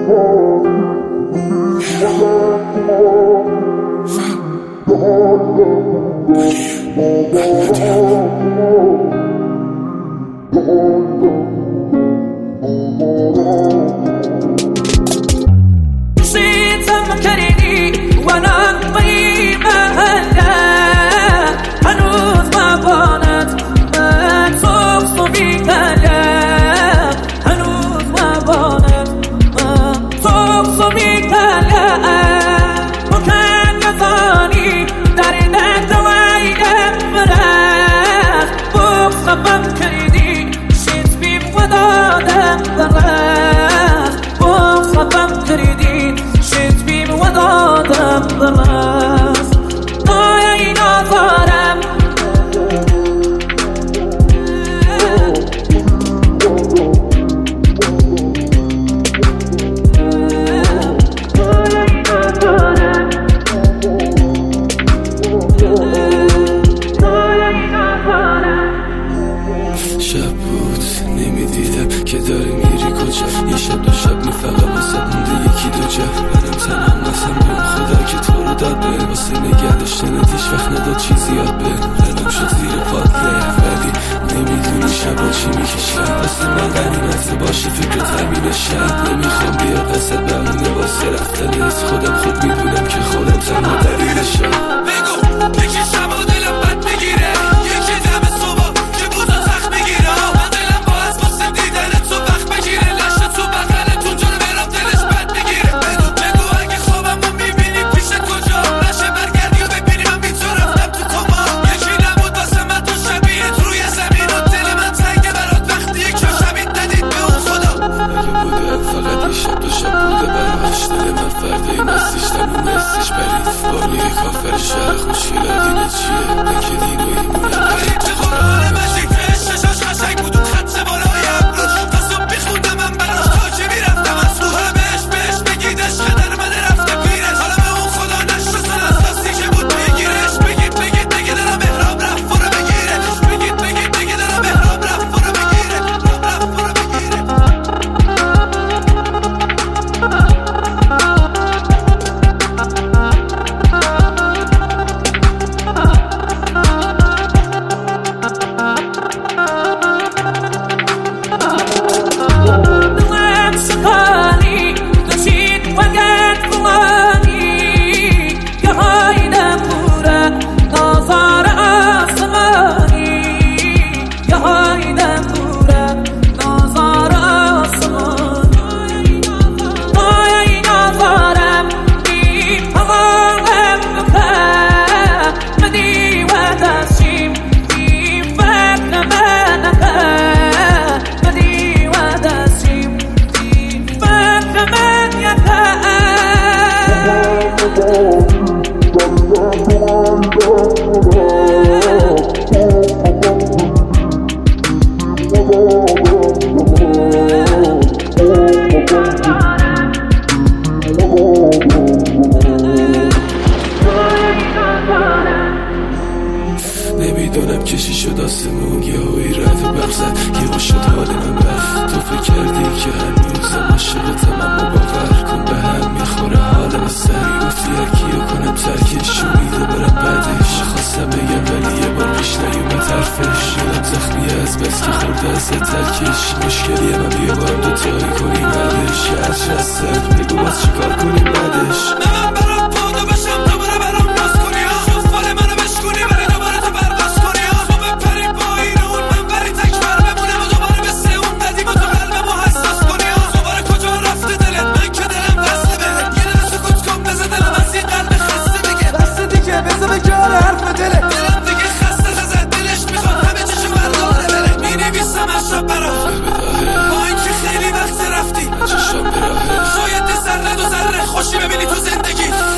نمیدونم که چی شد آسمون یهویی رد و برق زد یهو شد حال من رفت. تو فکر کردی که هنوزم عاشقتم اما باور کن به هم میخوره حالم سری. گفتی هرکیو کنم ترکش امیده برم بعدش. خواستم بگم ولی یه بار پیش نیومد حرفش. دلم زخمیه از بس که خورده از ترکش. مشکلیه من بیا با هم دوتایی کنیم حلش. هرچی از سر بگو باز چیکار کنیم بعدش. من برام پادا بشم دوباره برام باز کنی شوف فال منو بشکنی ولی دوباره تو برباز کنی تو بپری پایین اون من بری تکبر بمونم و دوباره مثل اون ندیم و تو قلبمو حساس کنی دوباره کجا رفته دلت من که دلم بسته بهت. یه دل سکوت کن بزه دلم از این قلب خسته بگه بسته دیگه بزه بگار حرف دلت. دلم دیگه خسته زد دلش میخواد همه چیشو برداره بره. مینویسم از شب برات با اینکه خیلی وقت رفتی چشم به راهه. شاید ذره دو ذره خوشی ببینی تو زندگی.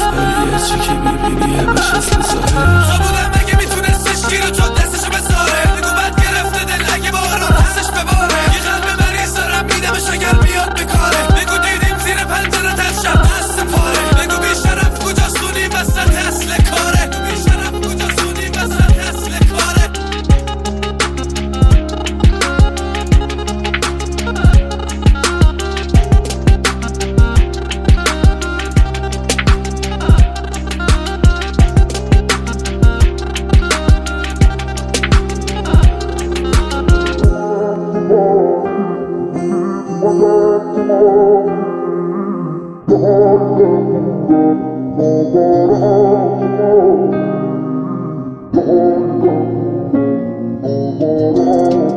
Oh,